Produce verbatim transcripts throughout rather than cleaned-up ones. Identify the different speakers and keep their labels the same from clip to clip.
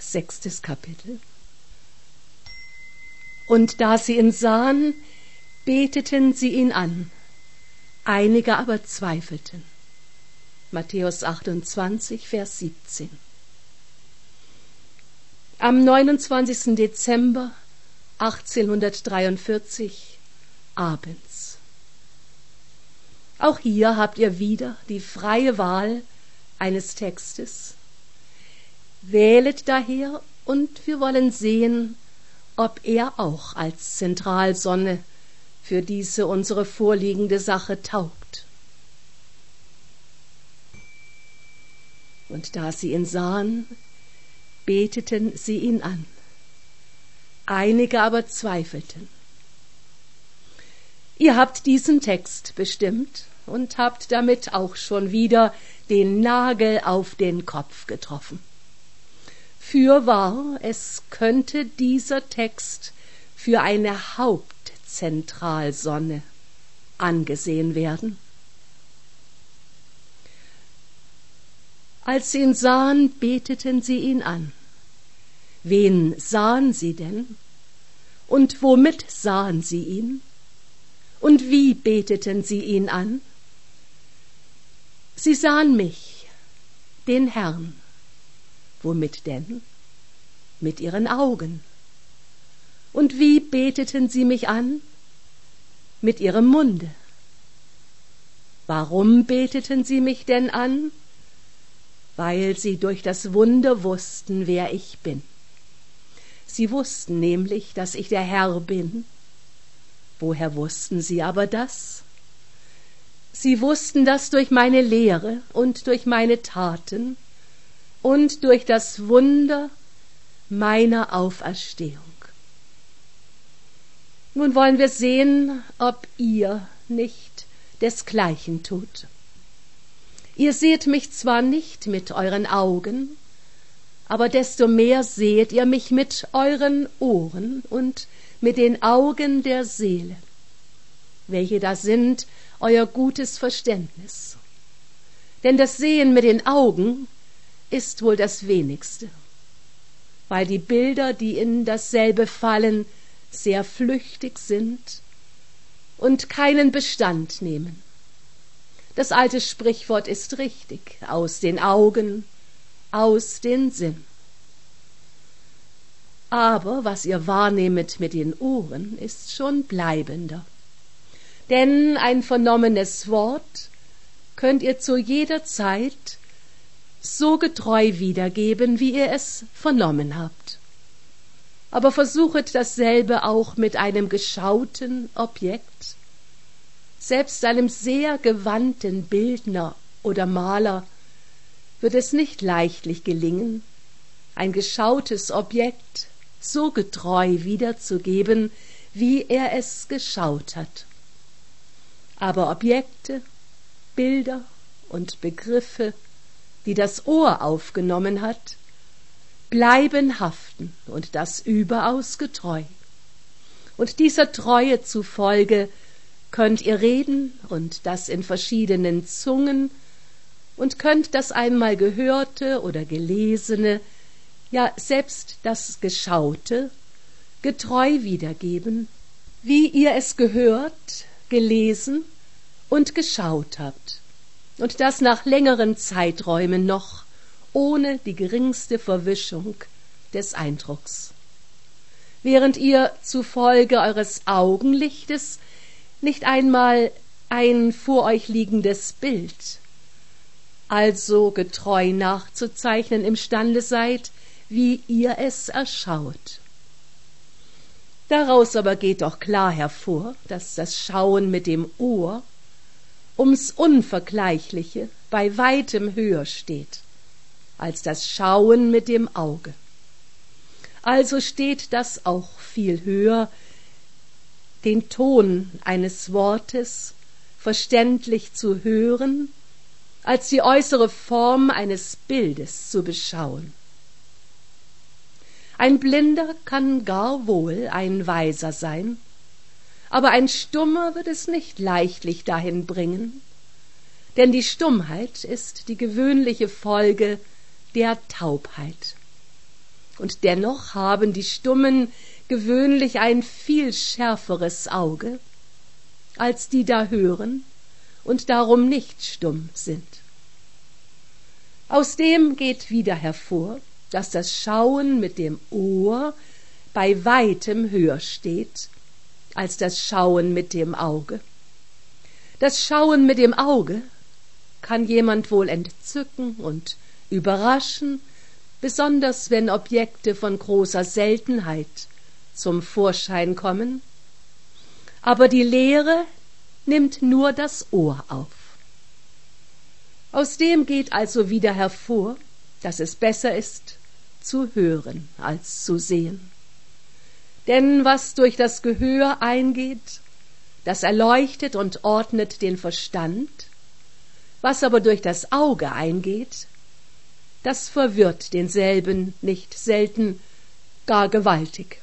Speaker 1: sechstes Kapitel. Und da sie ihn sahen, beteten sie ihn an, einige aber zweifelten. Matthäus achtundzwanzig, Vers siebzehn. Am neunundzwanzigsten Dezember achtzehnhundertdreiundvierzig, abends. Auch hier habt ihr wieder die freie Wahl eines Textes. Wählet daher, und wir wollen sehen, ob er auch als Zentralsonne für diese unsere vorliegende Sache taugt. Und da sie ihn sahen, beteten sie ihn an. Einige aber zweifelten. Ihr habt diesen Text bestimmt und habt damit auch schon wieder den Nagel auf den Kopf getroffen. Fürwahr, es könnte dieser Text für eine Hauptzentralsonne angesehen werden. Als sie ihn sahen, beteten sie ihn an. Wen sahen sie denn? Und womit sahen sie ihn? Und wie beteten sie ihn an? Sie sahen mich, den Herrn. Womit denn? Mit ihren Augen. Und wie beteten sie mich an? Mit ihrem Munde. Warum beteten sie mich denn an? Weil sie durch das Wunder wussten, wer ich bin. Sie wussten nämlich, dass ich der Herr bin. Woher wussten sie aber das? Sie wussten das durch meine Lehre und durch meine Taten und durch das Wunder meiner Auferstehung. Nun wollen wir sehen, ob ihr nicht desgleichen tut. Ihr seht mich zwar nicht mit euren Augen, aber desto mehr seht ihr mich mit euren Ohren und mit den Augen der Seele, welche da sind euer gutes Verständnis. Denn das Sehen mit den Augen ist wohl das wenigste, weil die Bilder, die in dasselbe fallen, sehr flüchtig sind und keinen Bestand nehmen. Das alte Sprichwort ist richtig: aus den Augen, aus den Sinn. Aber was ihr wahrnehmet mit den Ohren, ist schon bleibender. Denn ein vernommenes Wort könnt ihr zu jeder Zeit so getreu wiedergeben, wie ihr es vernommen habt. Aber versuchet dasselbe auch mit einem geschauten Objekt. Selbst einem sehr gewandten Bildner oder Maler wird es nicht leichtlich gelingen, ein geschautes Objekt so getreu wiederzugeben, wie er es geschaut hat. Aber Objekte, Bilder und Begriffe, die das Ohr aufgenommen hat, bleiben haften, und das überaus getreu. Und dieser Treue zufolge könnt ihr reden, und das in verschiedenen Zungen, und könnt das einmal Gehörte oder Gelesene, ja selbst das Geschaute, getreu wiedergeben, wie ihr es gehört, gelesen und geschaut habt, und das nach längeren Zeiträumen noch, ohne die geringste Verwischung des Eindrucks. Während ihr zufolge eures Augenlichtes nicht einmal ein vor euch liegendes Bild, also getreu nachzuzeichnen imstande seid, wie ihr es erschaut. Daraus aber geht doch klar hervor, dass das Schauen mit dem Ohr ums Unvergleichliche bei weitem höher steht als das Schauen mit dem Auge. Also steht das auch viel höher, den Ton eines Wortes verständlich zu hören, als die äußere Form eines Bildes zu beschauen. Ein Blinder kann gar wohl ein Weiser sein, aber ein Stummer wird es nicht leichtlich dahin bringen, denn die Stummheit ist die gewöhnliche Folge der Taubheit. und dennoch haben die Stummen gewöhnlich ein viel schärferes Auge, als die da hören und darum nicht stumm sind. Aus dem geht wieder hervor, dass das Schauen mit dem Ohr bei weitem höher steht als das Schauen mit dem Auge. Das Schauen mit dem Auge kann jemand wohl entzücken und überraschen, besonders wenn Objekte von großer Seltenheit zum Vorschein kommen, aber die Lehre nimmt nur das Ohr auf. Aus dem geht also wieder hervor, dass es besser ist, zu hören als zu sehen. Denn was durch das Gehör eingeht, das erleuchtet und ordnet den Verstand, was aber durch das Auge eingeht, das verwirrt denselben nicht selten gar gewaltig.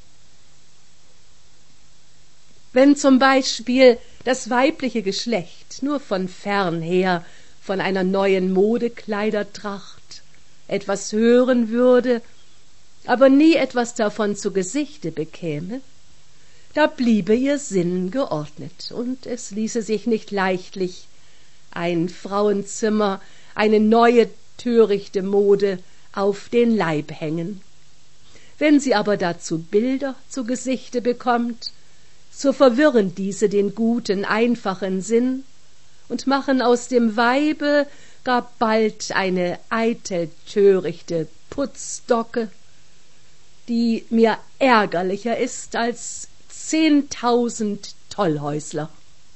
Speaker 1: Wenn zum Beispiel das weibliche Geschlecht nur von fern her von einer neuen Modekleidertracht etwas hören würde, aber nie etwas davon zu Gesichte bekäme, da bliebe ihr Sinn geordnet, und es ließe sich nicht leichtlich ein Frauenzimmer, eine neue törichte Mode auf den Leib hängen. Wenn sie aber dazu Bilder zu Gesichte bekommt, so verwirren diese den guten, einfachen Sinn und machen aus dem Weibe gar bald eine eitel, törichte Putzdocke, die mir ärgerlicher ist als zehntausend Tollhäusler.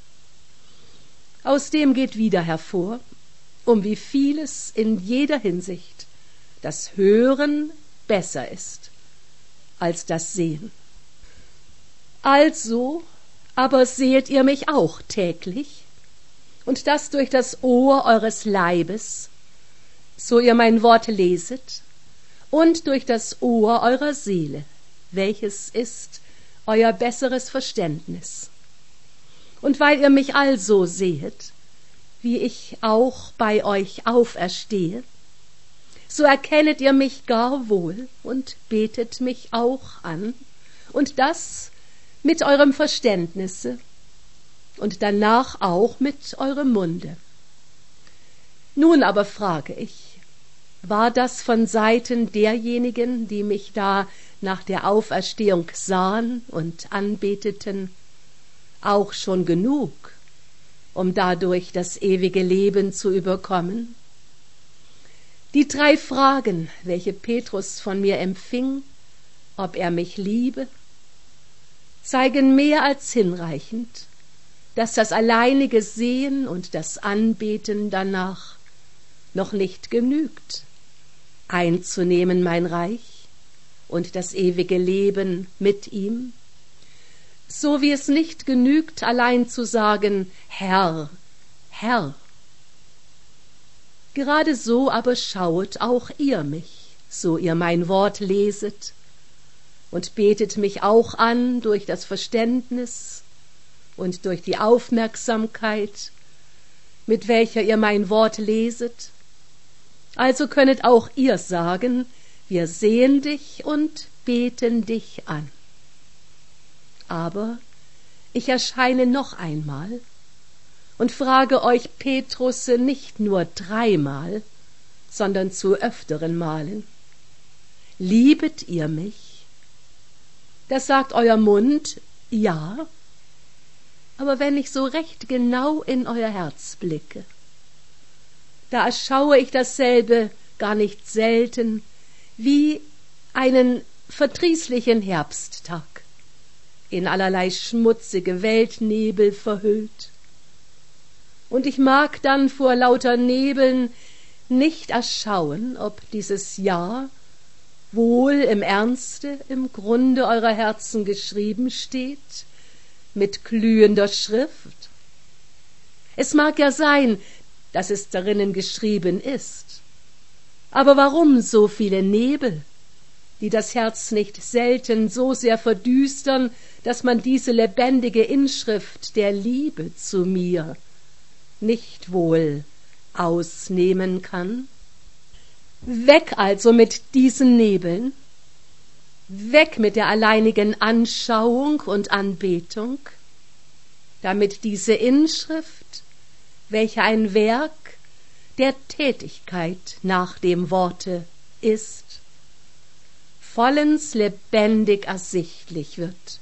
Speaker 1: Aus dem geht wieder hervor, um wie vieles in jeder Hinsicht das Hören besser ist als das Sehen. Also aber sehet ihr mich auch täglich, und das durch das Ohr eures Leibes, so ihr mein Wort leset, und durch das Ohr eurer Seele, welches ist euer besseres Verständnis. Und weil ihr mich also sehet, wie ich auch bei euch auferstehe, so erkennet ihr mich gar wohl und betet mich auch an, und das mit eurem Verständnisse und danach auch mit eurem Munde. Nun aber frage ich, war das von Seiten derjenigen, die mich da nach der Auferstehung sahen und anbeteten, auch schon genug, um dadurch das ewige Leben zu überkommen? Die drei Fragen, welche Petrus von mir empfing, ob er mich liebe, zeigen mehr als hinreichend, dass das alleinige Sehen und das Anbeten danach noch nicht genügt, einzunehmen mein Reich und das ewige Leben mit ihm, so wie es nicht genügt, allein zu sagen, Herr, Herr. Gerade so aber schauet auch ihr mich, so ihr mein Wort leset, und betet mich auch an durch das Verständnis und durch die Aufmerksamkeit, mit welcher ihr mein Wort leset. Also könnet auch ihr sagen, wir sehen dich und beten dich an. Aber ich erscheine noch einmal und frage euch Petrusse nicht nur dreimal, sondern zu öfteren Malen: Liebet ihr mich? Das sagt euer Mund, ja, aber wenn ich so recht genau in euer Herz blicke, da erschaue ich dasselbe gar nicht selten wie einen verdrießlichen Herbsttag, in allerlei schmutzige Weltnebel verhüllt. Und ich mag dann vor lauter Nebeln nicht erschauen, ob dieses Ja wohl im Ernste im Grunde eurer Herzen geschrieben steht, mit glühender Schrift. Es mag ja sein, dass es darinnen geschrieben ist, aber warum so viele Nebel, die das Herz nicht selten so sehr verdüstern, dass man diese lebendige Inschrift der Liebe zu mir nicht wohl ausnehmen kann? Weg also mit diesen Nebeln weg mit der alleinigen Anschauung und Anbetung, damit diese Inschrift, welche ein Werk der Tätigkeit nach dem Worte ist, vollends lebendig ersichtlich wird.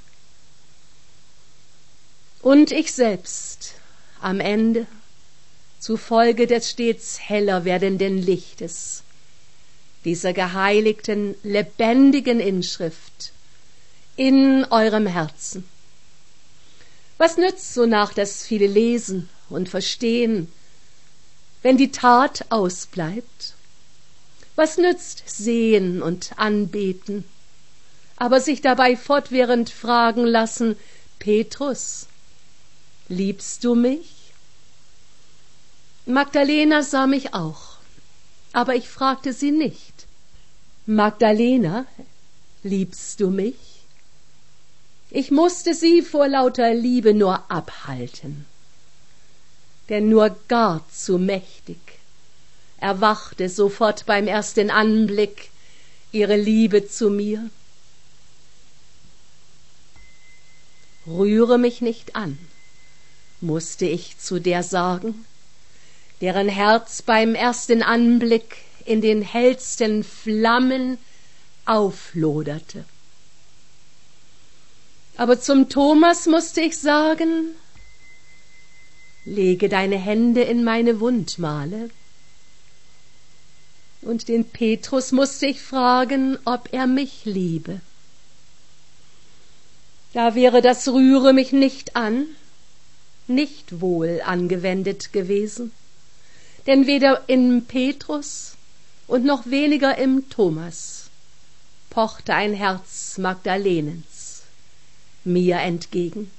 Speaker 1: Und ich selbst am Ende, zufolge des stets heller werdenden Lichtes, dieser geheiligten, lebendigen Inschrift in eurem Herzen. Was nützt so nach das viele Lesen und Verstehen, wenn die Tat ausbleibt? Was nützt Sehen und Anbeten, aber sich dabei fortwährend fragen lassen, Petrus, liebst du mich? Magdalena sah mich auch, aber ich fragte sie nicht. Magdalena, liebst du mich? Ich musste sie vor lauter Liebe nur abhalten, denn nur gar zu mächtig erwachte sofort beim ersten Anblick ihre Liebe zu mir. Rühre mich nicht an, musste ich zu der sagen, deren Herz beim ersten Anblick in den hellsten Flammen aufloderte. Aber zum Thomas musste ich sagen, lege deine Hände in meine Wundmale. Und den Petrus musste ich fragen, ob er mich liebe. Da wäre das Rühre mich nicht an, nicht wohl angewendet gewesen, denn weder im Petrus und noch weniger im Thomas pochte ein Herz Magdalenens mir entgegen.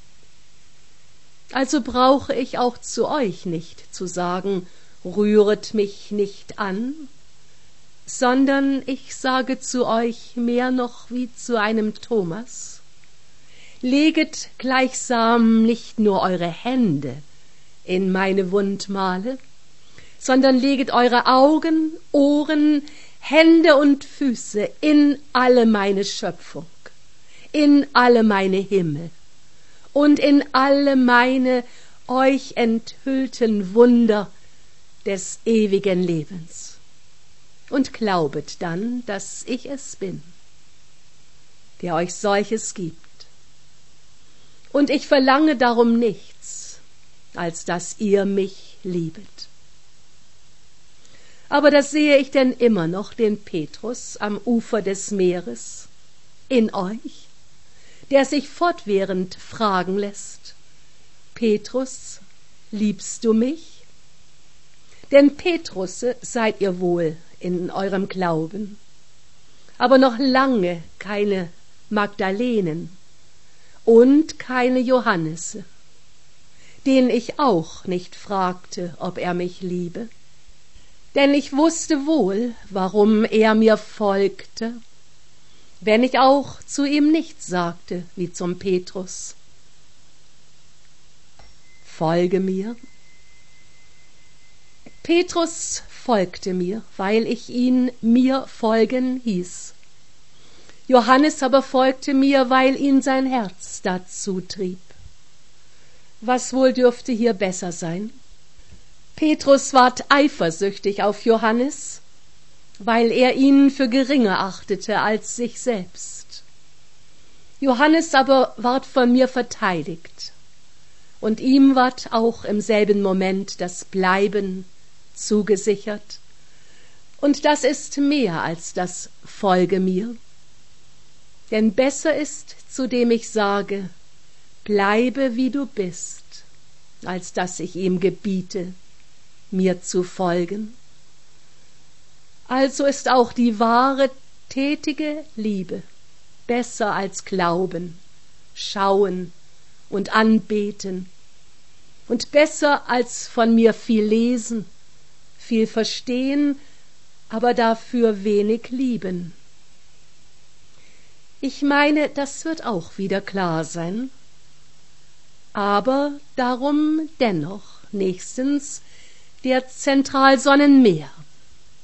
Speaker 1: Also brauche ich auch zu euch nicht zu sagen, rühret mich nicht an, sondern ich sage zu euch mehr noch wie zu einem Thomas, leget gleichsam nicht nur eure Hände in meine Wundmale, sondern leget eure Augen, Ohren, Hände und Füße in alle meine Schöpfung, in alle meine Himmel und in alle meine euch enthüllten Wunder des ewigen Lebens. Und glaubet dann, dass ich es bin, der euch solches gibt. Und ich verlange darum nichts, als dass ihr mich liebet. Aber das sehe ich denn immer noch den Petrus am Ufer des Meeres in euch, der sich fortwährend fragen lässt, Petrus, liebst du mich? Denn Petrusse seid ihr wohl in eurem Glauben, aber noch lange keine Magdalenen und keine Johannese, den ich auch nicht fragte, ob er mich liebe. Denn ich wusste wohl, warum er mir folgte, wenn ich auch zu ihm nichts sagte, wie zum Petrus. Folge mir. Petrus folgte mir, weil ich ihn mir folgen hieß. Johannes aber folgte mir, weil ihn sein Herz dazu trieb. Was wohl dürfte hier besser sein? Petrus ward eifersüchtig auf Johannes, weil er ihn für geringer achtete als sich selbst. Johannes aber ward von mir verteidigt, und ihm ward auch im selben Moment das Bleiben zugesichert, und das ist mehr als das Folge mir. Denn besser ist, zu dem ich sage, bleibe wie du bist, als dass ich ihm gebiete, mir zu folgen. Also ist auch die wahre, tätige Liebe besser als Glauben, Schauen und Anbeten und besser als von mir viel lesen, viel verstehen, aber dafür wenig lieben. Ich meine, das wird auch wieder klar sein. Aber darum dennoch nächstens der Zentralsonnenmeer.